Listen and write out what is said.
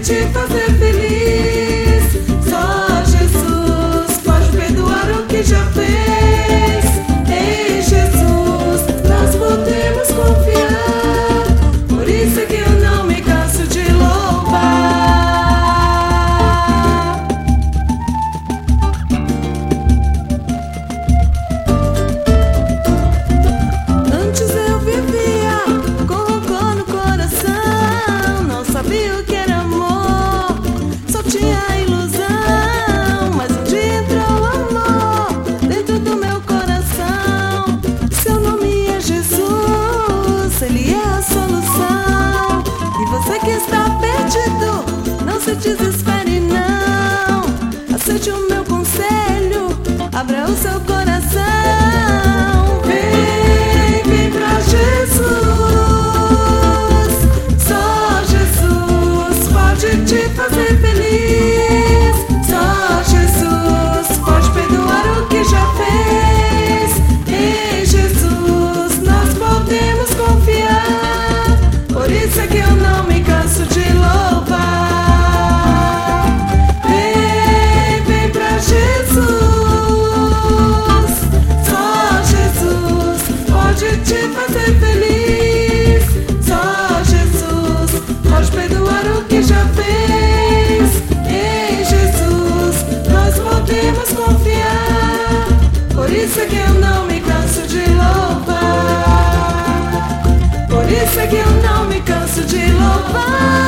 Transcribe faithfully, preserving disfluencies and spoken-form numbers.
te fazer feliz. Só Jesus pode perdoar o que já fez. Em Jesus nós podemos confiar. Por isso é que eu não me canso de louvar. Antes eu vivia com rancor no coração, não sabia o que era amor, só tinha ilusão. Mas um dia entrou amor dentro do meu coração. Seu nome é Jesus, Ele é a solução. E você que está perdido, não se desespere não. Aceite o meu conselho, abra o seu coração. Vem, vem pra Jesus. Só Jesus pode te fazer feliz. Só Jesus pode perdoar o que já fez. Em Jesus nós podemos confiar. Por isso é que eu não me canso de louvar. Vem, vem pra Jesus. Só Jesus pode te fazer feliz. Só Jesus pode perdoar o que já fez. Em Jesus nós podemos confiar. Por isso é que eu não me canso de louvar. Por isso é que eu não me canso de louvar.